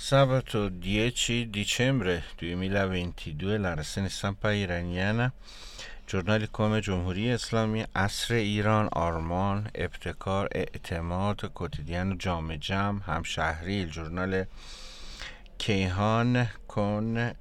Sabato 10 dicembre 2022 la rassegna stampa iraniana, giornali come Cumhuriyet Islamie, عصر ایران، آرمان، ابتکار، اعتماد، quotidiano جامعه جمع، همشهری. Il giornale Kayhan con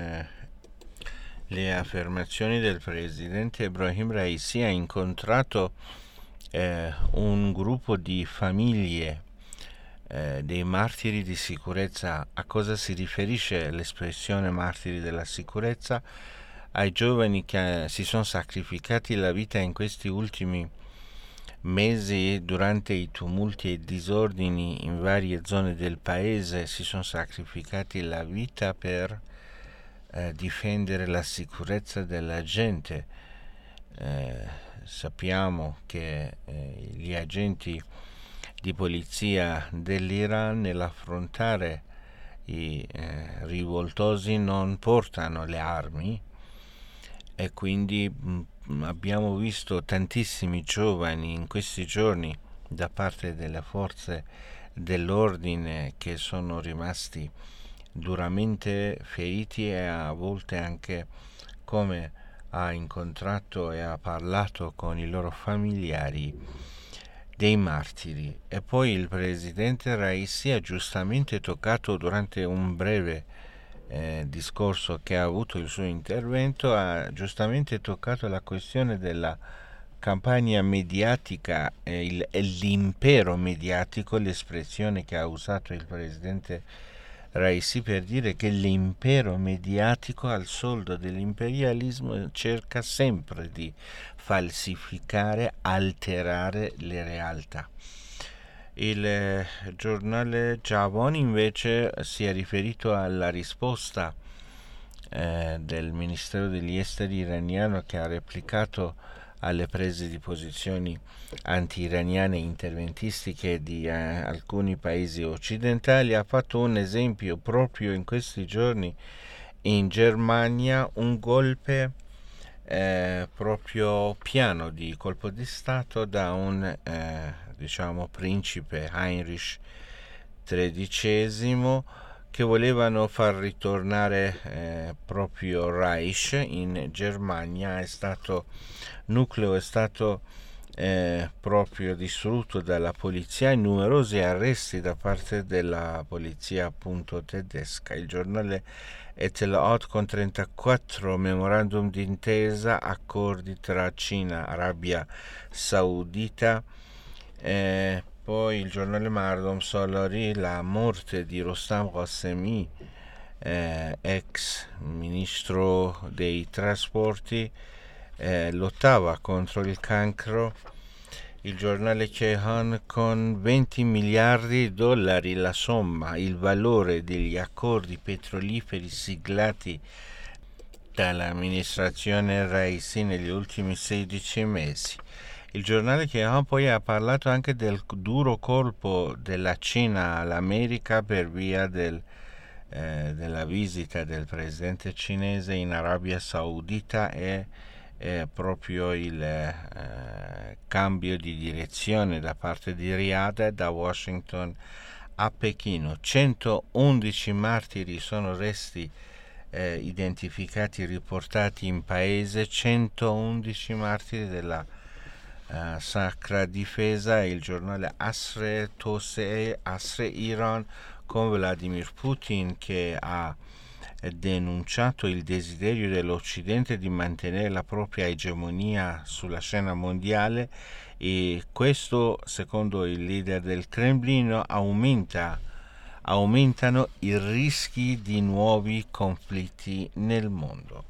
le affermazioni del presidente Ebrahim Raisi. Ha incontrato un gruppo di famiglie dei martiri di sicurezza. A cosa si riferisce l'espressione martiri della sicurezza? Ai giovani che si sono sacrificati la vita in questi ultimi mesi durante i tumulti e i disordini in varie zone del paese, si sono sacrificati la vita per difendere la sicurezza della gente. Sappiamo che gli agenti di polizia dell'Iran nell'affrontare i rivoltosi non portano le armi, e quindi abbiamo visto tantissimi giovani in questi giorni da parte delle forze dell'ordine che sono rimasti duramente feriti, e a volte anche, come ha incontrato e ha parlato con i loro familiari, dei martiri. E poi il presidente Raisi ha giustamente toccato, durante un breve discorso che ha avuto il suo intervento, ha giustamente toccato la questione della campagna mediatica e l'impero mediatico, l'espressione che ha usato il presidente Raisi per dire che l'impero mediatico, al soldo dell'imperialismo, cerca sempre di falsificare, alterare le realtà. Il giornale Javan invece si è riferito alla risposta del Ministero degli Esteri iraniano, che ha replicato alle prese di posizioni anti-iraniane e interventistiche di alcuni paesi occidentali. Ha fatto un esempio proprio in questi giorni in Germania, un golpe proprio piano di colpo di Stato da un principe Heinrich XIII, che volevano far ritornare proprio Reich in Germania. Nucleo è stato proprio distrutto dalla polizia, e numerosi arresti da parte della polizia appunto tedesca. Il giornale Etelaot con 34 memorandum d'intesa, accordi tra Cina, Arabia Saudita. Poi il giornale Mardom Solari, la morte di Rostam Qasemi, ex ministro dei trasporti, lottava contro il cancro. Il giornale Kayhan con 20 miliardi di dollari la somma, il valore degli accordi petroliferi siglati dall'amministrazione Raisi negli ultimi 16 mesi. Il giornale Kayhan poi ha parlato anche del duro colpo della Cina all'America per via della visita del presidente cinese in Arabia Saudita e proprio il cambio di direzione da parte di Riyadh da Washington a Pechino. 111 martiri sono resti identificati, riportati in paese, 111 martiri della sacra difesa. Il giornale Asr Tosei, Asr Iran, con Vladimir Putin che ha denunciato il desiderio dell'Occidente di mantenere la propria egemonia sulla scena mondiale, e questo, secondo il leader del Cremlino, aumentano i rischi di nuovi conflitti nel mondo.